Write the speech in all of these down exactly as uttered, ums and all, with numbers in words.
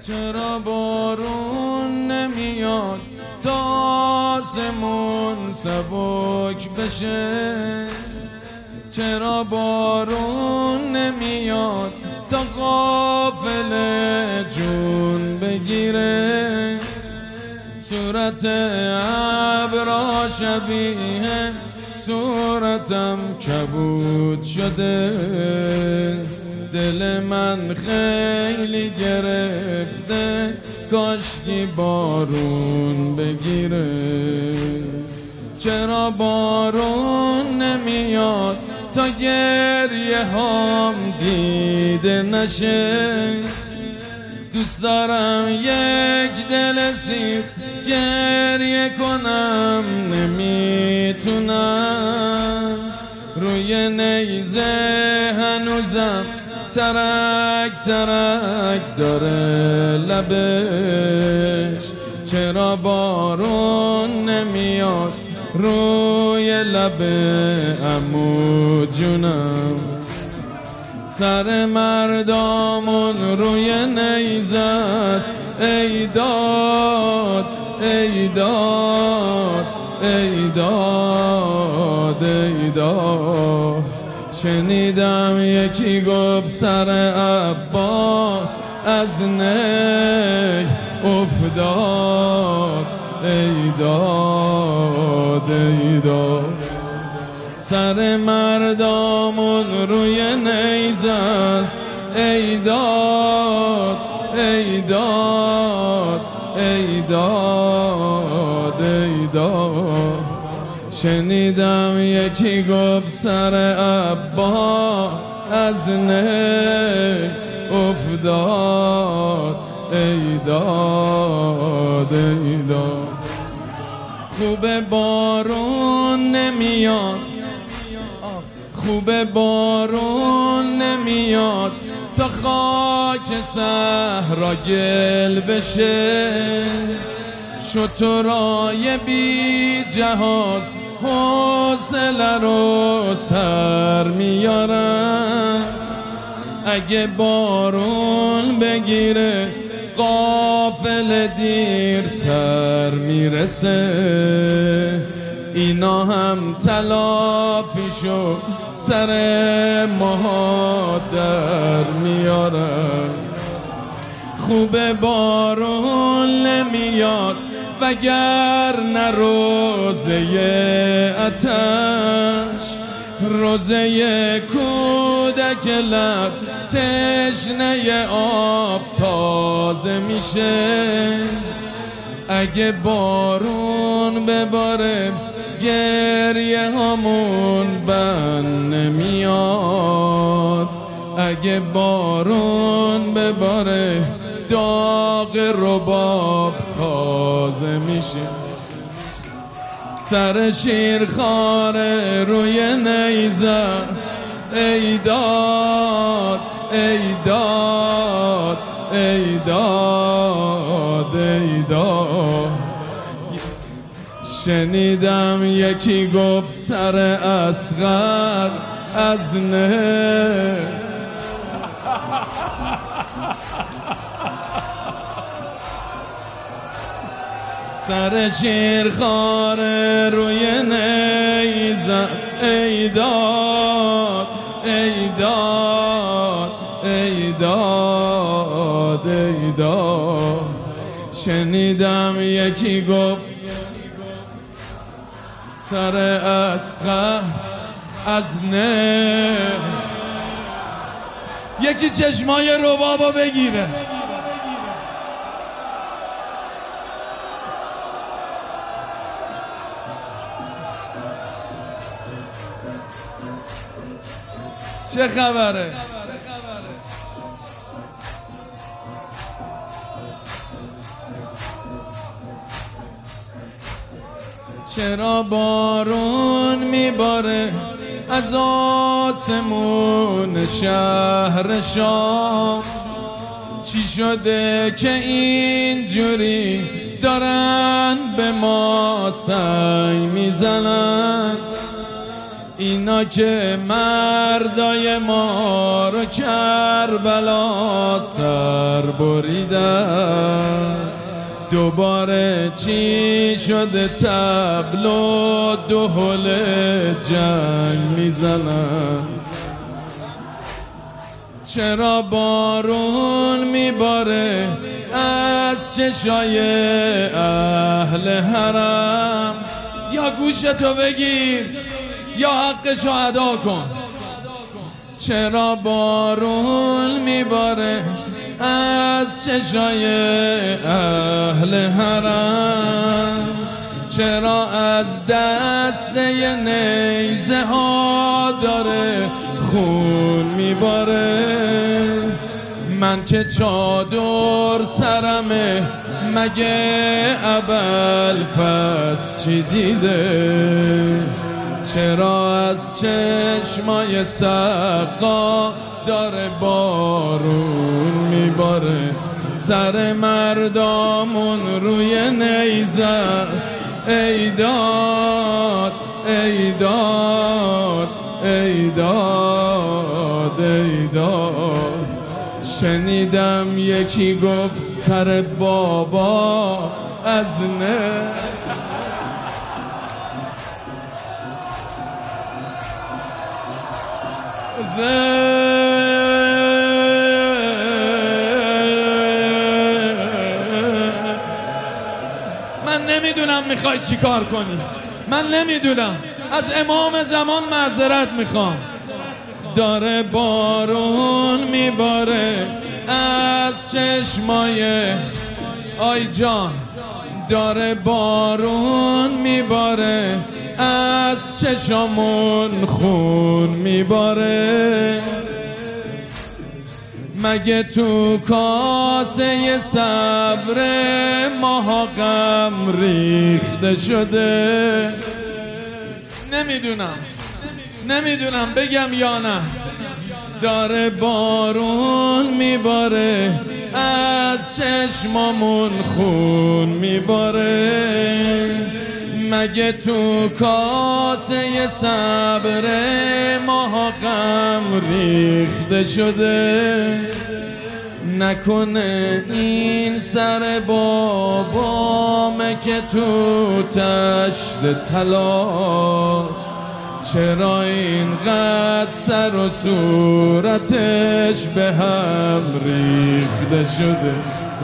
چرا بارون نمیاد تا آسمون سبک بشه؟ چرا بارون نمیاد تا قافله جون بگیره؟ صورت ابرها شبیه صورتم کبود شده، دل من خیلی گرفته، کاشکی بارون بگیره. چرا بارون نمیاد تا گریه هام دیده نشه؟ دوست دارم یک دل سیر گریه کنم نمیتونم، روی نیزه هنوزم ترک ترک داره لبش. چرا بارون نمیاد روی لب عمو جونم؟ سر مردامون روی نیزه است، ای داد ای داد ای داد ای داد. شنیدم یکی گفت سر عباس از نی افتاد، ای داد ای داد. سر مردامون روی نیزه است، ای داد ای داد ای داد ای داد. شنیدم یکی گفت سر عباس از نی افتاد، ای داد ای داد. خوب بارون نمیاد، خوب بارون نمیاد تا خاک صحرا گل بشه. شترای بی جهاز حوصله رو سر میارن، اگه بارون بگیره قافله دیرتر میرسه. اینا هم تلافیشو سر ماها در میارن. خوب بارون نمیاد وگر روزه آتش، روزه کودک لب تشنه آب تازه میشه. اگه بارون بباره گریه همون بند نمیاد، اگه بارون بباره داغ رباب تازه میشه. سر شیرخواره روی نیزه، ای داد ای داد ای داد ای داد. شنیدم یکی گفت سر اصغر از نه سر شیرخواره روی نیزه است، ای داد ای داد ای داد ای داد. شنیدم یکی گفت سر اصغر از نه. یکی چشمای ربابو بگیره. چه خبره؟ چرا بارون میباره از آسمون شهر شام؟ چی شده که اینجوری دارن به ما سنگ میزنن؟ اینا که مردای ما رو کربلا سر بریدن، دوباره چی شده طبل و دهل جنگ میزنن؟ چرا بارون میباره از چشای اهل حرم؟ یا گوشتو بگیر یا حقشو ادا کن. چرا بارون میباره از چشای اهل حرم؟ چرا از دسته نیزه ها داره خون میباره؟ من که چادر سرمه مگه ابوالفضل چی دیده؟ چرا از چشمای سقا داره بارون میباره؟ سر مردامون روی نیزه است. ای داد ای داد ای داد ای داد. شنیدم یکی گفت سر بابا از نه. من نمیدونم میخوای چی کار کنی، من نمیدونم. از امام زمان معذرت میخوام. داره بارون میباره از چشمای آی جان، داره بارون میباره از چشمون خون میباره. مگه تو کاسه صبر ماها غم ریخته شده؟ نمیدونم نمیدونم بگم یا نه. داره بارون میباره از چشمامون خون میباره. مگه تو کاسه صبر ماها غم ریخته شده؟ نکنه این سر بابامه که تو تشت طلاست؟ چرا اینقدر سر و صورتش به هم ریخته شده؟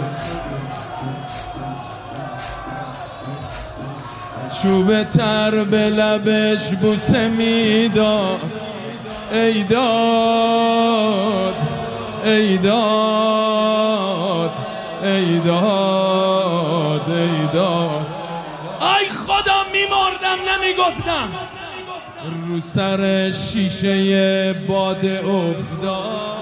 چوب تر به لبش بوسه میداد. ای داد ای داد ای داد ای داد. آی خدا میمردم نمیگفتم. رو سر شیشه باده افتاد.